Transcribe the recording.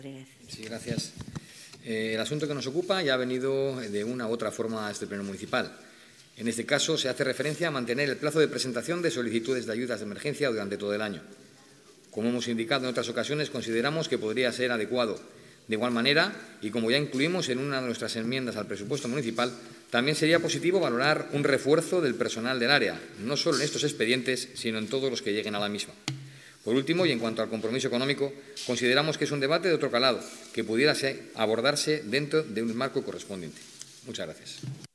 Sí, gracias. El asunto que nos ocupa ya ha venido de una u otra forma a este Pleno municipal. En este caso, se hace referencia a mantener el plazo de presentación de solicitudes de ayudas de emergencia durante todo el año. Como hemos indicado en otras ocasiones, consideramos que podría ser adecuado. De igual manera, y como ya incluimos en una de nuestras enmiendas al presupuesto municipal, también sería positivo valorar un refuerzo del personal del área, no solo en estos expedientes, sino en todos los que lleguen a la misma. Por último, y en cuanto al compromiso económico, consideramos que es un debate de otro calado, que pudiera abordarse dentro de un marco correspondiente. Muchas gracias.